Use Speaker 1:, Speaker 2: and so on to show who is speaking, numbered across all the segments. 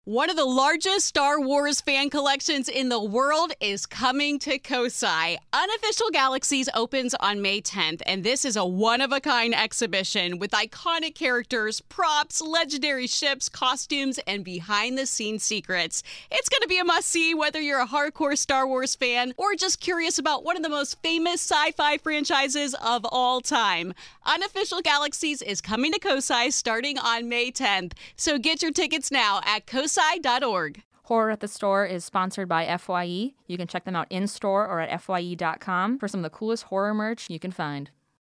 Speaker 1: One of the largest Star Wars fan collections in the world is coming to Kosai. Unofficial Galaxies opens on May 10th, and this is a one-of-a-kind exhibition with iconic characters, props, legendary ships, costumes, and behind-the-scenes secrets. It's going to be a must-see whether you're a hardcore Star Wars fan or just curious about one of the most famous sci-fi franchises of all time. Unofficial Galaxies is coming to Kosai starting on May 10th, so get your tickets now at kosai.org.
Speaker 2: Horror at the Store is sponsored by FYE. You can check them out in-store or at fye.com for some of the coolest horror merch you can find.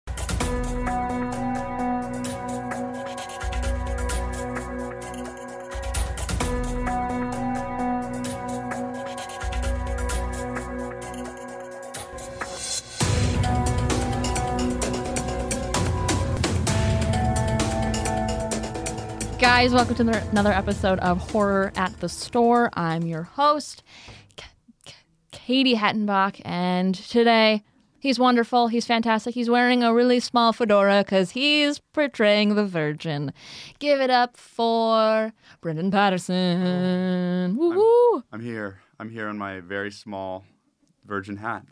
Speaker 2: Guys, welcome to another episode of Horror at the Store. I'm your host, Katie Hettenbach, and today he's wonderful, he's fantastic, he's wearing a really small fedora because he's portraying the Virgin. Give it up for Brendan Patterson. Woo-woo!
Speaker 3: I'm here in my very small Virgin hat.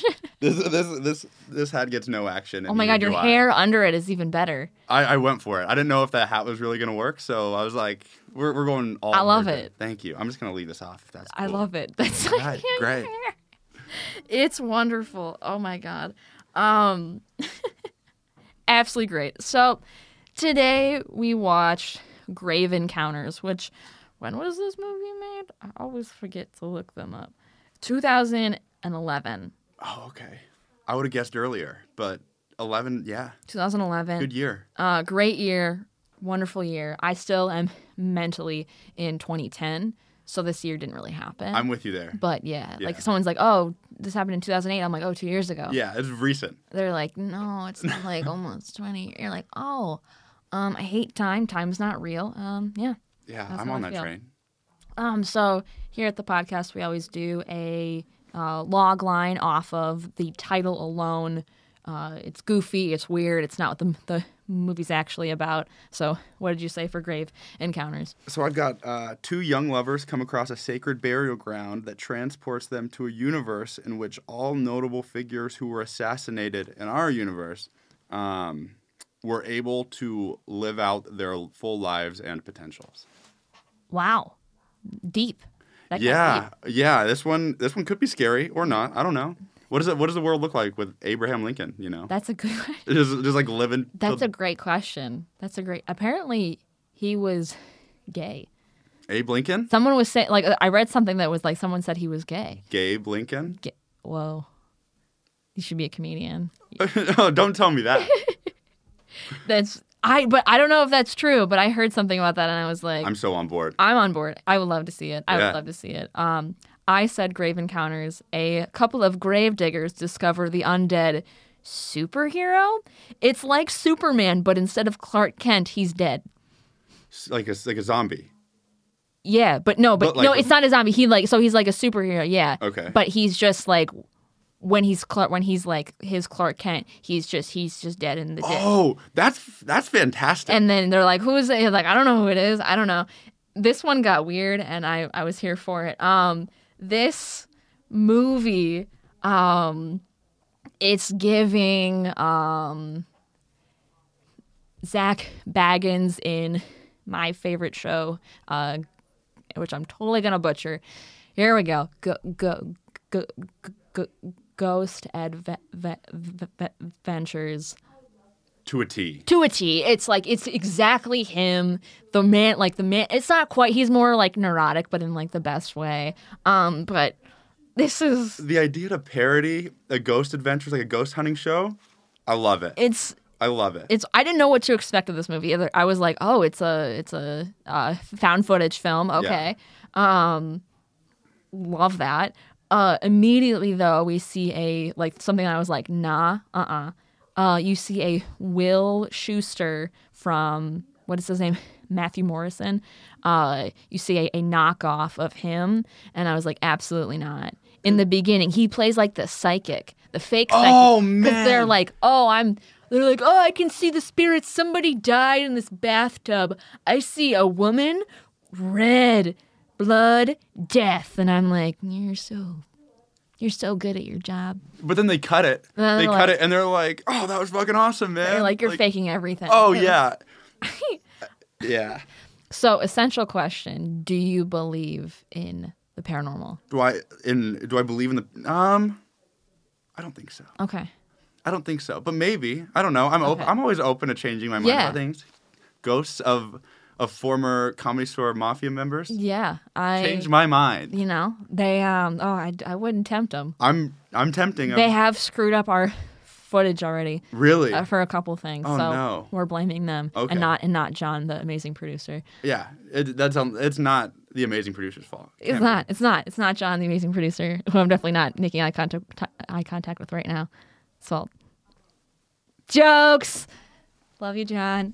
Speaker 3: This hat gets no action.
Speaker 2: Oh my God, your hair under it is even better.
Speaker 3: I went for it. I didn't know if that hat was really going to work, so I was like, we're going all
Speaker 2: I love
Speaker 3: Virgin.
Speaker 2: it.
Speaker 3: Thank you. I'm just going to leave this off if that's cool.
Speaker 2: I love it. That's
Speaker 3: Right, great.
Speaker 2: It's wonderful. Oh my God. Absolutely great. So today we watched Grave Encounters, which, when was this movie made? I always forget to look them up. 2011.
Speaker 3: Oh, okay. I would have guessed earlier, but 11, yeah.
Speaker 2: 2011.
Speaker 3: Good year.
Speaker 2: Great year. Wonderful year. I still am mentally in 2010, so this year didn't really happen.
Speaker 3: I'm with you there.
Speaker 2: But yeah, like someone's like, oh, this happened in 2008. I'm like, oh, 2 years ago.
Speaker 3: Yeah, it's recent.
Speaker 2: They're like, no, it's like almost 20. You're like, oh, I hate time. Time's not real. Yeah.
Speaker 3: Yeah,
Speaker 2: That's
Speaker 3: I'm
Speaker 2: how
Speaker 3: on
Speaker 2: I
Speaker 3: that
Speaker 2: feel.
Speaker 3: train.
Speaker 2: So here at the podcast, we always do a log line off of the title alone. It's goofy, it's weird, it's not what the movie's actually about. So what did you say for Grave Encounters?
Speaker 3: So I've got two young lovers come across a sacred burial ground that transports them to a universe in which all notable figures who were assassinated in our universe were able to live out their full lives and potentials.
Speaker 2: Wow. Deep. That got
Speaker 3: Yeah,
Speaker 2: deep.
Speaker 3: yeah. This one could be scary or not. I don't know. What does the world look like with Abraham Lincoln? You know,
Speaker 2: That's a good question.
Speaker 3: just like living.
Speaker 2: That's a great question. Apparently he was gay.
Speaker 3: Abe Lincoln.
Speaker 2: Someone was saying, like, I read something that was like, someone said he was gay.
Speaker 3: Gabe Lincoln.
Speaker 2: Whoa. You should be a comedian.
Speaker 3: Oh, don't tell me that.
Speaker 2: But I don't know if that's true, but I heard something about that and I was like,
Speaker 3: I'm so on board.
Speaker 2: I'm on board. I would love to see it. I
Speaker 3: Yeah.
Speaker 2: would love to see it. I said Grave Encounters. A couple of grave diggers discover the undead superhero. It's like Superman, but instead of Clark Kent, he's dead.
Speaker 3: Like a zombie.
Speaker 2: Yeah, but no, it's not a zombie. He's like a superhero. Yeah.
Speaker 3: Okay.
Speaker 2: But he's just like when he's like his Clark Kent, he's just dead in the ditch.
Speaker 3: Oh, that's fantastic.
Speaker 2: And then they're like, who is it? He's like, I don't know who it is. I don't know. This one got weird, and I was here for it. This movie, it's giving Zach Baggins in my favorite show, which I'm totally gonna butcher. Here we go. Ghost Adventures.
Speaker 3: To a T.
Speaker 2: To a T. It's exactly him. The man, it's not quite, he's more like neurotic, but in like the best way. But this is...
Speaker 3: The idea to parody a Ghost Adventures, like a ghost hunting show, I love it. I love it.
Speaker 2: I didn't know what to expect of this movie either. I was like, oh, it's a found footage film. Okay.
Speaker 3: Yeah.
Speaker 2: Love that. Immediately though, we see something I was like, nah, you see a Will Schuester from, what is his name? Matthew Morrison. You see a knockoff of him. And I was like, absolutely not. In the beginning, he plays like the psychic, the fake psychic.
Speaker 3: Oh, man.
Speaker 2: Because they're like, I can see the spirits. Somebody died in this bathtub. I see a woman, red. blood, death. And I'm like, you're so good at your job.
Speaker 3: But then they cut it.
Speaker 2: They
Speaker 3: cut it, and they're like, "Oh, that was fucking awesome, man!"
Speaker 2: They're like, you're faking everything.
Speaker 3: Oh yeah, yeah.
Speaker 2: So, essential question: do you believe in the paranormal?
Speaker 3: Do I believe in the? I don't think so.
Speaker 2: Okay.
Speaker 3: I don't think so, but maybe. I don't know. I'm always open to changing my mind about things. Ghosts of former Comedy Store mafia members.
Speaker 2: Yeah,
Speaker 3: Change my mind.
Speaker 2: You know, they I wouldn't tempt them.
Speaker 3: I'm tempting them.
Speaker 2: They have screwed up our footage already.
Speaker 3: Really?
Speaker 2: For a couple things.
Speaker 3: Oh,
Speaker 2: so
Speaker 3: no.
Speaker 2: We're blaming them,
Speaker 3: Okay.
Speaker 2: and not John, the amazing producer.
Speaker 3: Yeah, it's not the amazing producer's fault.
Speaker 2: It's not John, the amazing producer, who I'm definitely not making eye contact with right now. So, jokes. Love you, John.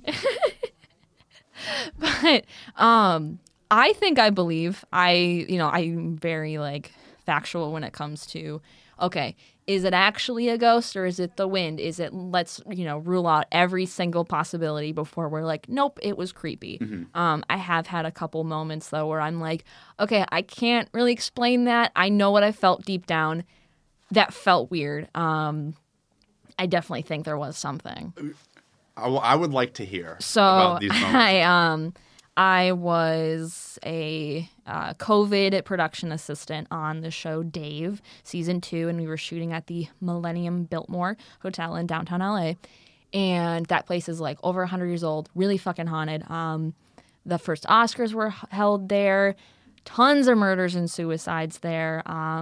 Speaker 2: But I think I believe. I'm very like factual when it comes to, okay, is it actually a ghost or is it the wind? Is it, let's rule out every single possibility before we're like, nope, it was creepy.
Speaker 3: Mm-hmm.
Speaker 2: I have had a couple moments though where I'm like, okay, I can't really explain that. I know what I felt deep down. That felt weird. I definitely think there was something.
Speaker 3: I would like to hear
Speaker 2: So
Speaker 3: about these moments.
Speaker 2: I was a COVID production assistant on the show Dave, season 2, and we were shooting at the Millennium Biltmore Hotel in downtown LA. And that place is like over 100 years old, really fucking haunted. The first Oscars were held there, tons of murders and suicides there.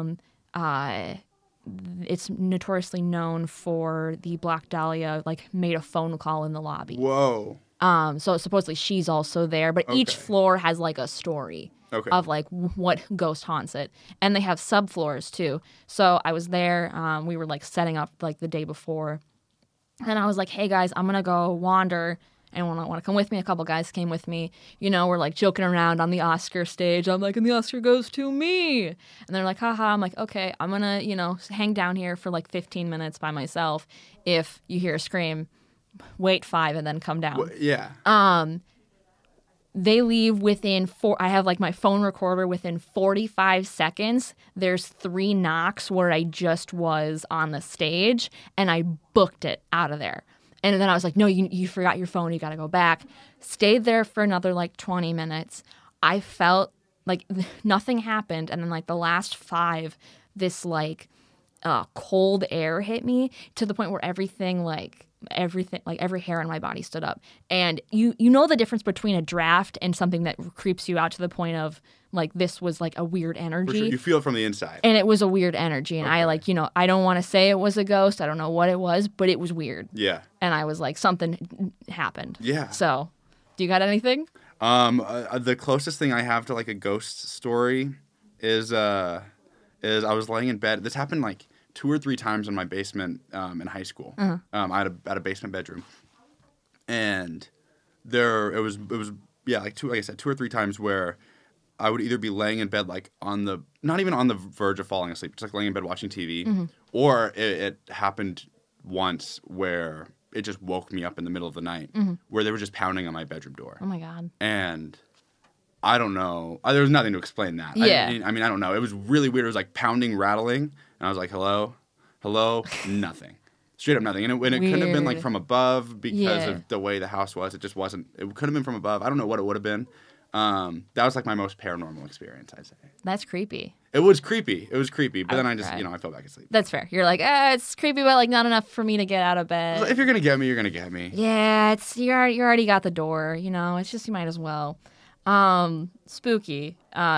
Speaker 2: It's notoriously known for the Black Dahlia, like, made a phone call in the lobby.
Speaker 3: Whoa.
Speaker 2: So supposedly she's also there, but each floor has like a story of like what ghost haunts it, and they have subfloors too. So I was there. We were like setting up like the day before, and I was like, "Hey guys, I'm gonna go wander. Anyone want to come with me?" A couple guys came with me. We're like joking around on the Oscar stage. I'm like, "And the Oscar goes to me," and they're like, "Haha." I'm like, "Okay, I'm gonna hang down here for like 15 minutes by myself. If you hear a scream, wait 5 and then come down."
Speaker 3: Well, yeah.
Speaker 2: They leave within I have like my phone recorder within 45 seconds. There's 3 knocks where I just was on the stage, and I booked it out of there. And then I was like, "No, you forgot your phone. You got to go back." Stayed there for another like 20 minutes. I felt like nothing happened. And then like the last 5, this like cold air hit me to the point where everything like every hair on my body stood up. And you know the difference between a draft and something that creeps you out to the point of like, this was like a weird energy.
Speaker 3: Sure. You feel it from the inside.
Speaker 2: And it was a weird energy. And I like, I don't want to say it was a ghost. I don't know what it was, but it was weird.
Speaker 3: Yeah.
Speaker 2: And I was like, something happened.
Speaker 3: Yeah.
Speaker 2: So, do you got anything?
Speaker 3: The closest thing I have to like a ghost story is I was laying in bed. This happened like 2 or 3 times in my basement in high school. I had a basement bedroom, and it was like 2 or 3 times where I would either be laying in bed like not even on the verge of falling asleep, just like laying in bed watching TV, or it happened once where it just woke me up in the middle of the night, where they were just pounding on my bedroom door.
Speaker 2: Oh my God.
Speaker 3: And I don't know. There was nothing to explain that.
Speaker 2: Yeah.
Speaker 3: I mean, I don't know. It was really weird. It was like pounding, rattling. And I was like, hello? Nothing. Straight up nothing. And it couldn't have been like from above because of the way the house was. It just wasn't. It could have been from above. I don't know what it would have been. That was like my most paranormal experience, I'd say.
Speaker 2: That's creepy.
Speaker 3: It was creepy. But then I just, I fell back asleep.
Speaker 2: That's fair. You're like, it's creepy, but like not enough for me to get out of bed.
Speaker 3: If you're going to get me, you're going to get me.
Speaker 2: Yeah, you already got the door, it's just, you might as well. Spooky.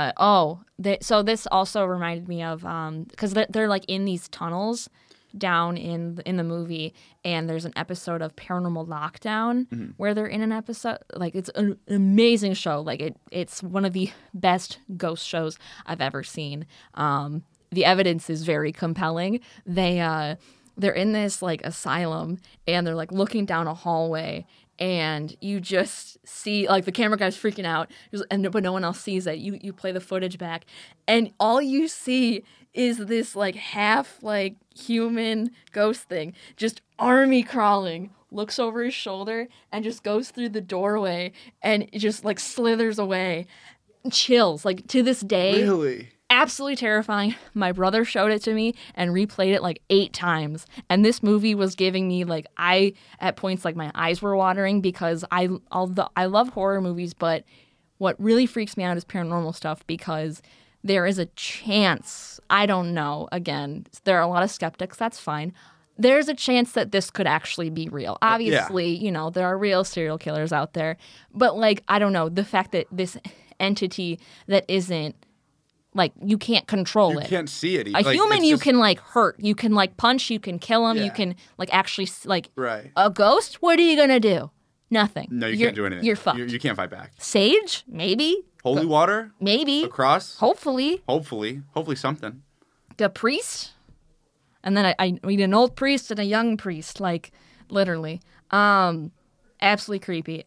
Speaker 2: So this also reminded me of, because they're like in these tunnels down in the movie, and there's an episode of Paranormal Lockdown where they're in an episode, like it's an amazing show. Like it's one of the best ghost shows I've ever seen. The evidence is very compelling. They're in this like asylum, and they're like looking down a hallway, and you just see like the camera guy's freaking out, but no one else sees it. You play the footage back, and all you see is this like half like human ghost thing, just army crawling, looks over his shoulder and just goes through the doorway and it just like slithers away. chills. Like, to this day,
Speaker 3: Really?
Speaker 2: absolutely terrifying. My brother showed it to me and replayed it like 8 times. And this movie was giving me like, at points, like, my eyes were watering because I love horror movies, but what really freaks me out is paranormal stuff because there is a chance, I don't know, again, there are a lot of skeptics, that's fine. There's a chance that this could actually be real. Obviously, you know, there are real serial killers out there. But, like, I don't know, the fact that this entity that isn't, like, you can't control it.
Speaker 3: You can't see it.
Speaker 2: A human you can, like, hurt. You can, like, punch. You can kill him.
Speaker 3: Yeah.
Speaker 2: You can, like, actually, like,
Speaker 3: Right.
Speaker 2: a ghost? What are you going to do? Nothing.
Speaker 3: No, you can't do anything.
Speaker 2: You're fucked.
Speaker 3: You can't fight back.
Speaker 2: Sage? Maybe.
Speaker 3: Holy water?
Speaker 2: Maybe.
Speaker 3: A cross?
Speaker 2: Hopefully.
Speaker 3: Hopefully something.
Speaker 2: A priest? And then I meet an old priest and a young priest, like, literally. Absolutely creepy.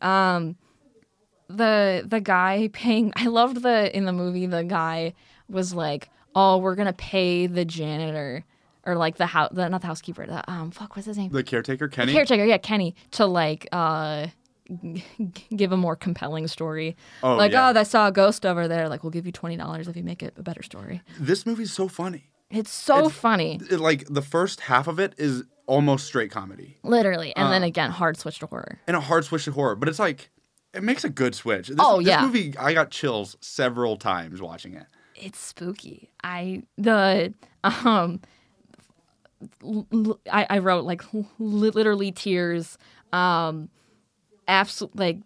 Speaker 2: The guy paying, I loved in the movie, the guy was like, oh, we're going to pay the janitor, or like not the housekeeper, what's his name?
Speaker 3: The caretaker, Kenny?
Speaker 2: The caretaker, yeah, Kenny, to like, give a more compelling story.
Speaker 3: Oh,
Speaker 2: like,
Speaker 3: yeah.
Speaker 2: I saw a ghost over there. Like, we'll give you $20 if you make it a better story.
Speaker 3: This movie's so funny.
Speaker 2: It's so funny.
Speaker 3: Like, the first half of it is almost straight comedy.
Speaker 2: Literally. And then again, hard switch to horror.
Speaker 3: And a hard switch to horror. But it's like, it makes a good switch. This movie, I got chills several times watching it.
Speaker 2: It's spooky. I wrote, like, literally tears. Absolutely, like,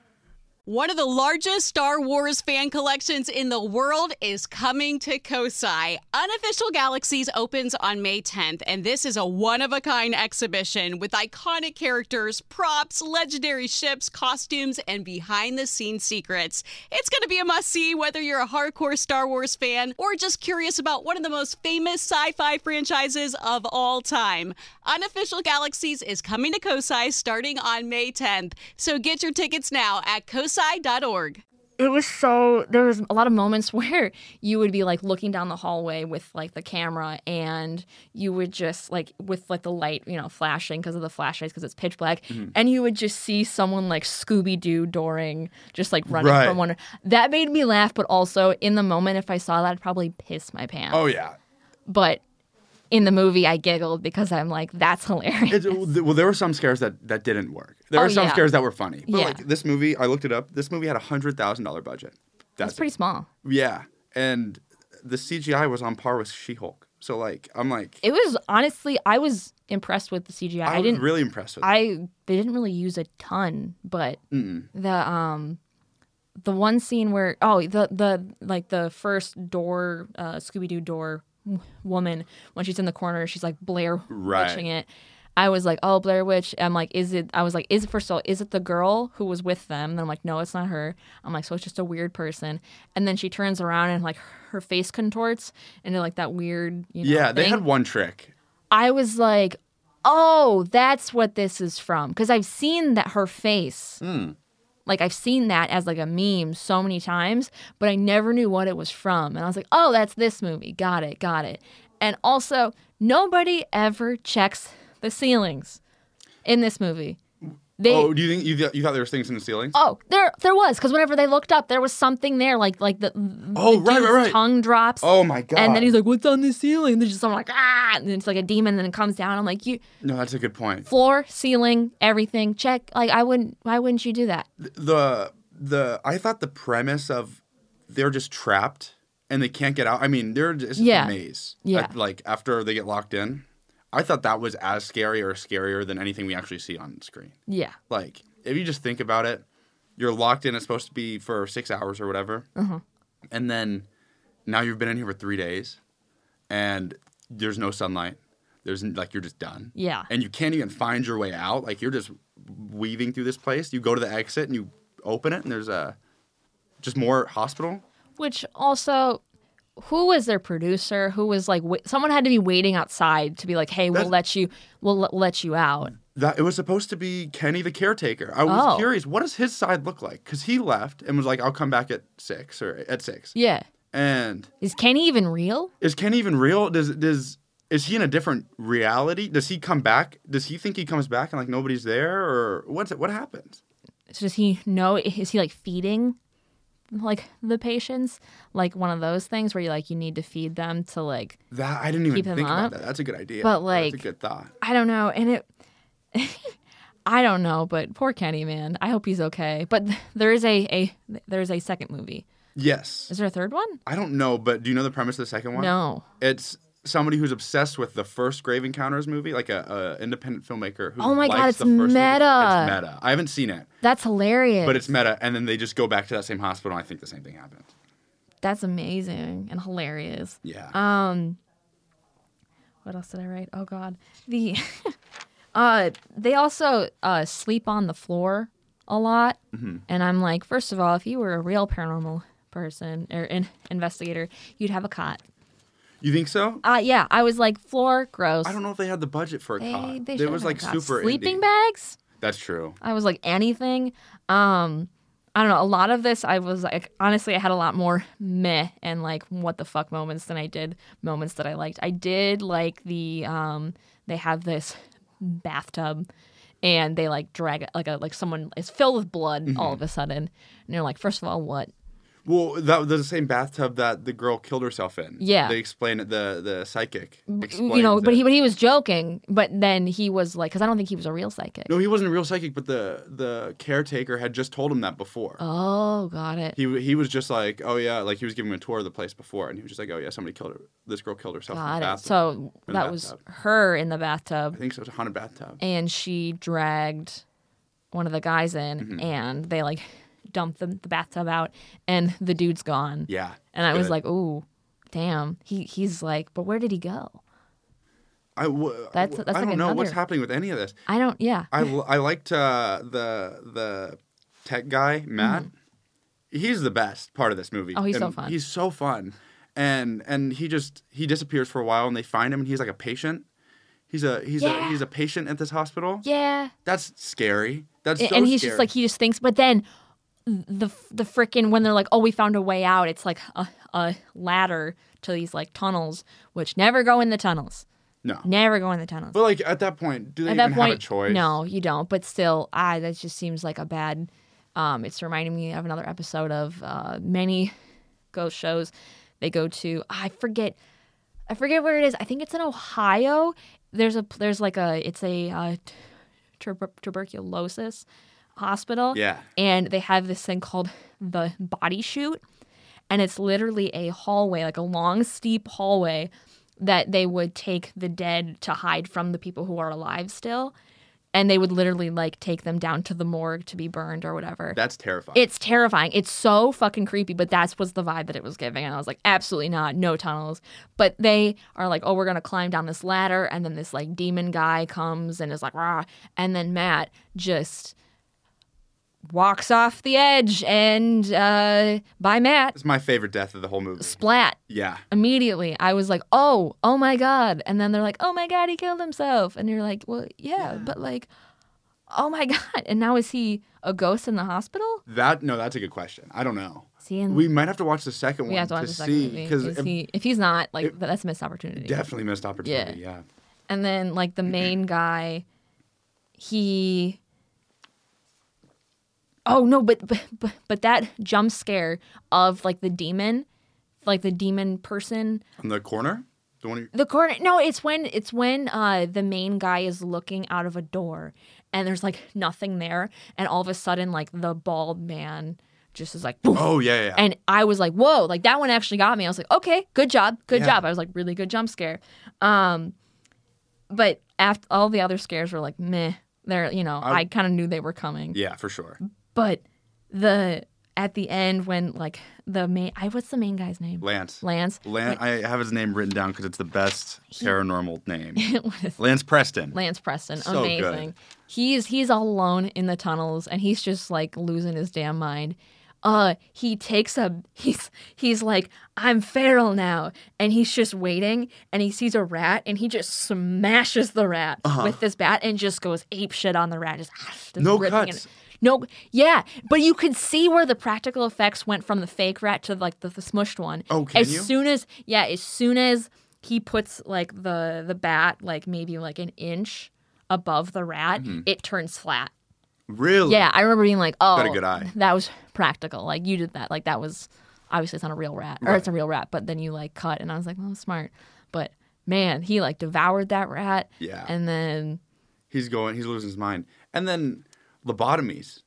Speaker 1: One of the largest Star Wars fan collections in the world is coming to Kosai. Unofficial Galaxies opens on May 10th, and this is a one-of-a-kind exhibition with iconic characters, props, legendary ships, costumes, and behind-the-scenes secrets. It's going to be a must-see whether you're a hardcore Star Wars fan or just curious about one of the most famous sci-fi franchises of all time. Unofficial Galaxies is coming to Kosai starting on May 10th, so get your tickets now at kosai.org.
Speaker 2: It was there was a lot of moments where you would be like looking down the hallway with like the camera, and you would just like with like the light, you know, flashing because of the flashlights because it's pitch black, and you would just see someone like Scooby-Doo dooring, just like running from one. That made me laugh, but also in the moment, if I saw that, I'd probably piss my pants.
Speaker 3: Oh, yeah.
Speaker 2: But in the movie, I giggled because I'm like, that's hilarious.
Speaker 3: Well, there were some scares that didn't work. There were some scares that were funny. But like this movie, I looked it up. This movie had a $100,000 budget.
Speaker 2: That's pretty small.
Speaker 3: Yeah. And the CGI was on par with She-Hulk. So like, I'm like...
Speaker 2: It was, honestly, I was impressed with the CGI.
Speaker 3: I was really impressed with it.
Speaker 2: They didn't really use a ton, but the one scene where, the first door, Scooby-Doo door woman, when she's in the corner, she's like Blair Witching it. I was like, oh, Blair Witch. I'm like, is it first of all, is it the girl who was with them? And I'm like, no, it's not her. I'm like, so it's just a weird person. And then she turns around and like her face contorts into like that weird,
Speaker 3: they
Speaker 2: thing.
Speaker 3: had one trick.
Speaker 2: I was like, oh, that's what this is from. Because I've seen her face. Like, I've seen that as, like, a meme so many times, but I never knew what it was from. And I was like, oh, that's this movie. Got it. And also, nobody ever checks the ceilings in this movie.
Speaker 3: Do you think you thought there were things in the ceilings?
Speaker 2: Oh, there was, because whenever they looked up, there was something there, like the dude's tongue drops.
Speaker 3: Oh my god!
Speaker 2: And then he's like, "What's on the ceiling?" And there's just someone like, "Ah!" And it's like a demon, and then it comes down. I'm like,
Speaker 3: No, that's a good point.
Speaker 2: Floor, ceiling, everything, check. Like, why wouldn't you do that?
Speaker 3: I thought the premise of they're just trapped and they can't get out. I mean, they're just a maze.
Speaker 2: Yeah.
Speaker 3: Like after they get locked in. I thought that was as scary or scarier than anything we actually see on screen.
Speaker 2: Yeah.
Speaker 3: Like, if you just think about it, you're locked in. It's supposed to be for 6 hours or whatever. And then now you've been in here for 3 days, and there's no sunlight. You're just done.
Speaker 2: Yeah.
Speaker 3: And you can't even find your way out. Like, you're just weaving through this place. You go to the exit, and you open it, and there's just more hospital. Which
Speaker 2: also... Who was their producer? Who was like someone had to be waiting outside to be like, "Hey, we'll let you out."
Speaker 3: It was supposed to be Kenny the caretaker. I was curious, what does his side look like? Because he left and was like, "I'll come back at 6 or at 6."
Speaker 2: Yeah.
Speaker 3: And
Speaker 2: is Kenny even real?
Speaker 3: Is he in a different reality? Does he come back? Does he think he comes back and like nobody's there, or what happens?
Speaker 2: So does he know? Is he like feeding like the patients, like one of those things where you need to feed them to like
Speaker 3: That I didn't even
Speaker 2: keep him
Speaker 3: think about
Speaker 2: up.
Speaker 3: that. That's a good idea.
Speaker 2: But, like,
Speaker 3: that's a good thought.
Speaker 2: I don't know, and it I don't know, but poor Kenny, man. I hope he's okay. But there is there's a second movie.
Speaker 3: Yes.
Speaker 2: Is there a third one?
Speaker 3: I don't know, but do you know the premise of the second one?
Speaker 2: No.
Speaker 3: It's somebody who's obsessed with the first Grave Encounters movie, like a independent filmmaker who
Speaker 2: Oh my God,
Speaker 3: likes
Speaker 2: it's
Speaker 3: the first movie.
Speaker 2: meta.
Speaker 3: It's meta. I haven't seen it,
Speaker 2: That's hilarious.
Speaker 3: but it's meta, and then they just go back to that same hospital, and I think the same thing happens.
Speaker 2: That's amazing and hilarious.
Speaker 3: Yeah.
Speaker 2: What else did I write? Oh God. The they also sleep on the floor a lot.
Speaker 3: Mm-hmm.
Speaker 2: And I'm like, first of all, if you were a real paranormal person or investigator, you'd have a cot.
Speaker 3: You think so?
Speaker 2: Yeah, I was like, floor, gross.
Speaker 3: I don't know if they had the budget for a cot.
Speaker 2: They
Speaker 3: It
Speaker 2: should
Speaker 3: was
Speaker 2: have
Speaker 3: like
Speaker 2: had cots.
Speaker 3: super
Speaker 2: sleeping
Speaker 3: indie.
Speaker 2: bags.
Speaker 3: That's true.
Speaker 2: I was like, anything. I don't know. A lot of this, I was like, honestly, I had a lot more meh and like what the fuck moments than I did moments that I liked. I did like the they have this bathtub and they like drag it like someone is filled with blood all of a sudden, and you're like, first of all, what?
Speaker 3: Well, that was the same bathtub that the girl killed herself in.
Speaker 2: Yeah.
Speaker 3: They explain it. The psychic
Speaker 2: But
Speaker 3: explains it.
Speaker 2: he was joking. But then he was like, because I don't think he was a real psychic.
Speaker 3: No, he wasn't a real psychic, but the caretaker had just told him that before.
Speaker 2: Oh, got it.
Speaker 3: He was just like, oh yeah, like he was giving him a tour of the place before, and he was just like, oh yeah, somebody killed her. This girl killed herself in
Speaker 2: Got
Speaker 3: the
Speaker 2: it.
Speaker 3: bathtub.
Speaker 2: So
Speaker 3: In the
Speaker 2: that was
Speaker 3: bathtub.
Speaker 2: her in the bathtub.
Speaker 3: I think so. It's a haunted bathtub.
Speaker 2: And she dragged one of the guys in,
Speaker 3: Mm-hmm.
Speaker 2: and they like dumped the bathtub out, and the dude's gone.
Speaker 3: Yeah.
Speaker 2: And I was
Speaker 3: good.
Speaker 2: like, ooh, damn. He's like, but where did he go?
Speaker 3: That's I
Speaker 2: like
Speaker 3: don't know what's
Speaker 2: another-
Speaker 3: happening with any of this.
Speaker 2: I don't. Yeah.
Speaker 3: I liked the tech guy Matt. He's the best part of this movie.
Speaker 2: Oh, he's so
Speaker 3: And
Speaker 2: fun.
Speaker 3: He's so fun, and he disappears for a while, and they find him, and he's like a patient. He's a patient at this hospital.
Speaker 2: Yeah.
Speaker 3: That's scary. That's so
Speaker 2: And he's
Speaker 3: scary.
Speaker 2: just like, he just thinks, but then the frickin' when they're like, oh, we found a way out, it's like a ladder to these like tunnels, which never go in the tunnels.
Speaker 3: no.
Speaker 2: Never go in the tunnels.
Speaker 3: But like at that point, do they
Speaker 2: At
Speaker 3: even
Speaker 2: that point,
Speaker 3: have a choice?
Speaker 2: no, you don't. But still, that just seems like a bad. It's reminding me of another episode of many ghost shows. They go to I forget where it is. I think it's in Ohio. It's a tuberculosis hospital.
Speaker 3: Yeah.
Speaker 2: And they have this thing called the body chute, and it's literally a hallway, like a long, steep hallway that they would take the dead to hide from the people who are alive still. And they would literally like take them down to the morgue to be burned or whatever.
Speaker 3: That's terrifying.
Speaker 2: It's terrifying. It's so fucking creepy, but that was the vibe that it was giving. And I was like, absolutely not. No tunnels. But they are like, oh, we're going to climb down this ladder. And then this like demon guy comes and is like, rah. And then Matt just walks off the edge and by Matt,
Speaker 3: It's my favorite death of the whole movie.
Speaker 2: splat.
Speaker 3: Yeah.
Speaker 2: Immediately, I was like, oh my God. And then they're like, oh my God, he killed himself. And you're like, well, yeah. But like, oh my God. And now is he a ghost in the hospital?
Speaker 3: That's a good question. I don't know.
Speaker 2: See,
Speaker 3: We might have to watch the second
Speaker 2: we
Speaker 3: one
Speaker 2: have to watch
Speaker 3: to
Speaker 2: the second
Speaker 3: see
Speaker 2: movie.
Speaker 3: because
Speaker 2: If he's not, like, that's a missed opportunity.
Speaker 3: definitely missed opportunity. Yeah.
Speaker 2: And then, like, the main guy, he... Oh, no, but that jump scare of, like, the demon person...
Speaker 3: On the corner, the one.
Speaker 2: The corner. No, it's when the main guy is looking out of a door and there's like nothing there, and all of a sudden like the bald man just is like, poof.
Speaker 3: Oh yeah.
Speaker 2: And I was like, whoa, like that one actually got me. I was like, okay, good job.
Speaker 3: Yeah.
Speaker 2: I was like, really good jump scare. But after all the other scares were like, meh. They're I kind of knew they were coming.
Speaker 3: Yeah, for sure.
Speaker 2: But at the end when like what's the main guy's name?
Speaker 3: Lance.
Speaker 2: Like,
Speaker 3: I have his name written down because it's the best paranormal name.
Speaker 2: what is
Speaker 3: Lance Preston.
Speaker 2: Lance Preston,
Speaker 3: So
Speaker 2: amazing.
Speaker 3: good.
Speaker 2: He's all alone in the tunnels and he's just like losing his damn mind. He takes he's like, I'm feral now, and he's just waiting and he sees a rat and he just smashes the rat with this bat and just goes ape shit on the rat. Just
Speaker 3: No
Speaker 2: ripping
Speaker 3: cuts.
Speaker 2: it. No, yeah, but you could see where the practical effects went from the fake rat to like the smushed one.
Speaker 3: Oh, can
Speaker 2: as
Speaker 3: you?
Speaker 2: soon as he puts like the bat like maybe like an inch above the rat, it turns flat.
Speaker 3: Really?
Speaker 2: Yeah, I remember being like, oh,
Speaker 3: Got a good eye.
Speaker 2: that was practical. Like, you did that. Like, that was, obviously it's not a real rat. Or
Speaker 3: Right.
Speaker 2: it's a real rat, but then you, like, cut. And I was like, well, smart. But, man, he, like, devoured that rat.
Speaker 3: Yeah.
Speaker 2: And then
Speaker 3: He's losing his mind. And then lobotomies.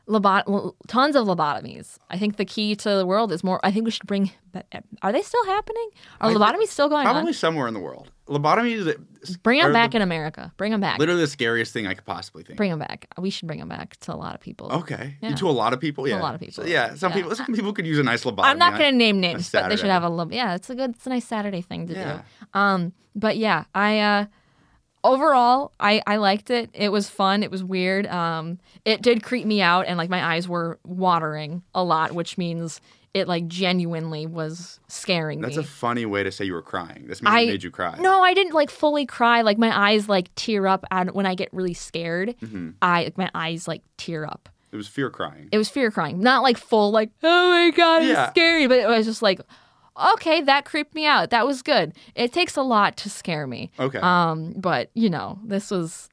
Speaker 2: tons of lobotomies. I think the key to the world is more, I think we should bring, are they still happening? Are lobotomies still going
Speaker 3: Probably
Speaker 2: on?
Speaker 3: somewhere in the world. Lobotomies
Speaker 2: Bring them
Speaker 3: are
Speaker 2: back in America. Bring them back.
Speaker 3: literally the scariest thing I could possibly think.
Speaker 2: Bring them back. We should bring them back to a lot of people.
Speaker 3: Okay.
Speaker 2: Yeah.
Speaker 3: To a lot of people? Yeah.
Speaker 2: a lot of people.
Speaker 3: So, yeah. Some people could use a nice lobotomy.
Speaker 2: I'm not going to name names, but they
Speaker 3: Saturday.
Speaker 2: should have a little. Yeah, it's a nice Saturday thing to
Speaker 3: Yeah.
Speaker 2: do. But yeah, I overall I liked it. It was fun. It was weird. It did creep me out, and like my eyes were watering a lot, which means it like genuinely was scaring
Speaker 3: That's
Speaker 2: me.
Speaker 3: a funny way to say you were crying. This movie made you cry.
Speaker 2: No, I didn't like fully cry. Like my eyes like tear up when I get really scared.
Speaker 3: Mm-hmm.
Speaker 2: My eyes like tear up.
Speaker 3: It was fear crying.
Speaker 2: It was fear crying, not like full like oh my god, it's
Speaker 3: Yeah.
Speaker 2: scary, but it was just like okay, that creeped me out. That was good. It takes a lot to scare me.
Speaker 3: Okay.
Speaker 2: But you know, this was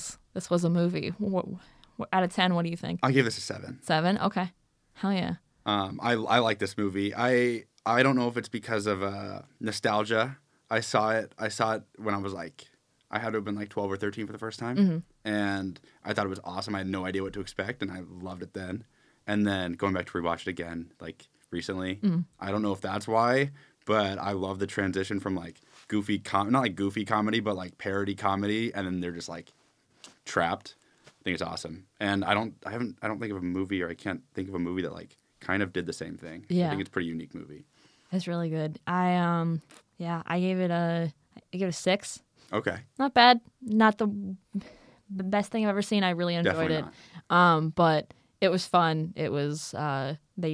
Speaker 2: a movie. What, out of 10, what do you think?
Speaker 3: I gave this a 7.
Speaker 2: 7? Okay. Hell yeah.
Speaker 3: I like this movie. I don't know if it's because of nostalgia. I saw it when I was like, I had to have been like 12 or 13 for the first time.
Speaker 2: Mm-hmm.
Speaker 3: And I thought it was awesome. I had no idea what to expect, and I loved it then. And then going back to rewatch it again, like recently, I don't know if that's why, but I love the transition from like goofy, not like goofy comedy, but like parody comedy, and then they're just like trapped. I think it's awesome. And I don't think of a movie, or I can't think of a movie that like kind of did the same thing.
Speaker 2: Yeah.
Speaker 3: I think it's a pretty unique movie.
Speaker 2: It's really good. I gave it a 6.
Speaker 3: Okay.
Speaker 2: Not bad. Not the best thing I've ever seen. I really enjoyed
Speaker 3: Definitely
Speaker 2: it. But it was fun. It was they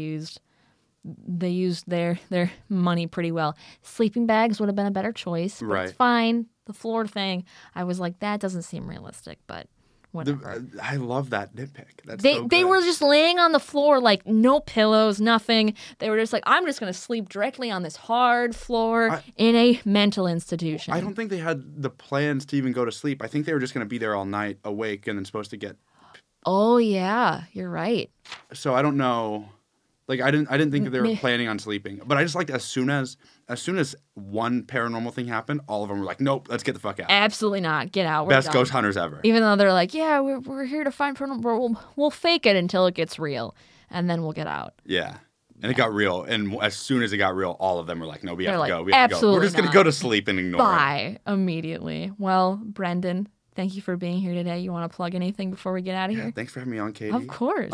Speaker 2: used their money pretty well. Sleeping bags would have been a better choice. But
Speaker 3: Right.
Speaker 2: It's fine. The floor thing, I was like, that doesn't seem realistic, but whatever.
Speaker 3: I love that nitpick. That's
Speaker 2: They
Speaker 3: so
Speaker 2: they
Speaker 3: good.
Speaker 2: were just laying on the floor, like no pillows, nothing. They were just like, I'm just gonna sleep directly on this hard floor in a mental institution.
Speaker 3: I don't think they had the plans to even go to sleep. I think they were just going to be there all night, awake, and then supposed to get.
Speaker 2: Oh yeah, you're right.
Speaker 3: So I don't know. Like I didn't think that they were planning on sleeping. But I just liked as soon as one paranormal thing happened, all of them were like, nope, let's get the fuck out.
Speaker 2: Absolutely not. Get out. We're
Speaker 3: Best
Speaker 2: done.
Speaker 3: ghost hunters ever.
Speaker 2: Even though they're like, yeah, we're here to find paranormal. We'll fake it until it gets real, and then we'll get out.
Speaker 3: Yeah. And it got real. And as soon as it got real, all of them were like, no, we have
Speaker 2: They're
Speaker 3: to
Speaker 2: like,
Speaker 3: go. We have to go.
Speaker 2: absolutely
Speaker 3: We're just going
Speaker 2: not.
Speaker 3: to go to sleep and ignore it.
Speaker 2: Bye immediately. Well, Brendan, thank you for being here today. You want to plug anything before we get out of here?
Speaker 3: Thanks for having me on, Katie.
Speaker 2: Of course.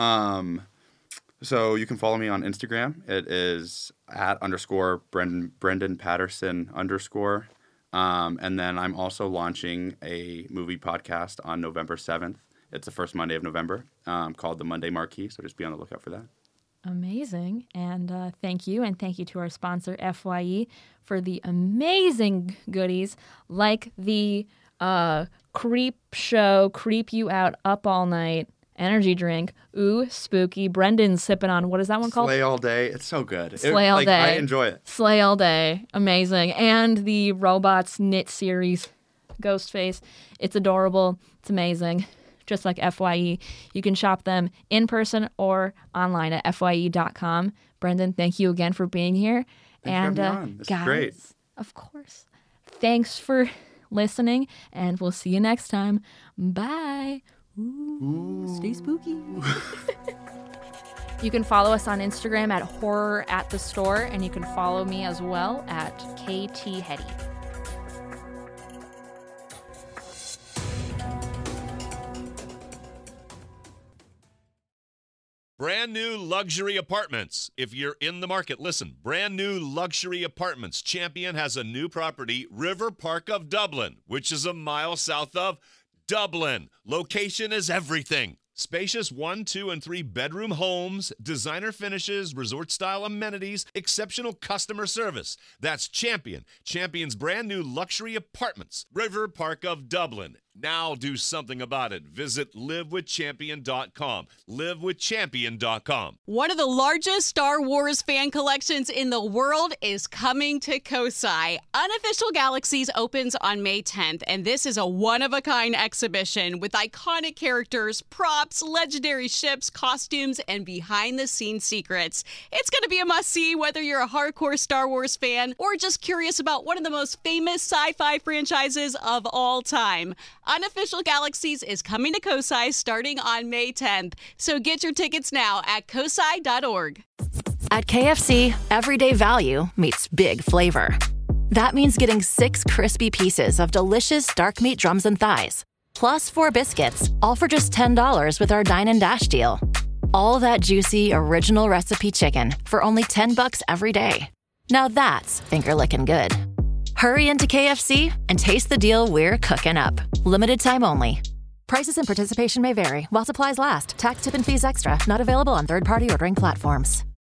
Speaker 3: So you can follow me on Instagram. It is @_Brendan Patterson _. And then I'm also launching a movie podcast on November 7th. It's the first Monday of November, called The Monday Marquee. So just be on the lookout for that.
Speaker 2: Amazing. And thank you. And thank you to our sponsor, FYE, for the amazing goodies like the Creep Show, Creep You Out Up All Night energy drink. Ooh, spooky. Brendan's sipping on, what is that one called?
Speaker 3: Slay all day. It's so good.
Speaker 2: Slay all day.
Speaker 3: I enjoy it.
Speaker 2: Slay all day. Amazing. And the Robots Knit series, Ghostface. It's adorable. It's amazing. Just like FYE. You can shop them in person or online at FYE.com. Brendan, thank you again for being here.
Speaker 3: Thanks for having me on. This is
Speaker 2: guys,
Speaker 3: great.
Speaker 2: of course. Thanks for listening, and we'll see you next time. Bye. Ooh. Stay spooky. You can follow us on Instagram at Horror at the Store, and you can follow me as well at KT Hetty.
Speaker 4: Brand new luxury apartments. If you're in the market, listen. Brand new luxury apartments. Champion has a new property, River Park of Dublin, which is a mile south of Dublin. Location is everything. Spacious 1, 2, and 3 bedroom homes, designer finishes, resort-style amenities, exceptional customer service. That's Champion. Champion's brand new luxury apartments, River Park of Dublin. Now do something about it. Visit livewithchampion.com. Livewithchampion.com.
Speaker 1: One of the largest Star Wars fan collections in the world is coming to Kosai. Unofficial Galaxies opens on May 10th, and this is a one-of-a-kind exhibition with iconic characters, props, legendary ships, costumes, and behind-the-scenes secrets. It's going to be a must-see whether you're a hardcore Star Wars fan or just curious about one of the most famous sci-fi franchises of all time. Unofficial Galaxies is coming to Kosai starting on May 10th, so get your tickets now at kosai.org.
Speaker 5: At KFC, everyday value meets big flavor. That means getting 6 crispy pieces of delicious dark meat drums and thighs, plus 4 biscuits, all for just $10 with our Dine and Dash deal. All that juicy, original recipe chicken for only $10 every day. Now that's finger-licking good. Hurry into KFC and taste the deal we're cooking up. Limited time only. Prices and participation may vary while supplies last. Tax, tip, and fees extra. Not available on third-party ordering platforms.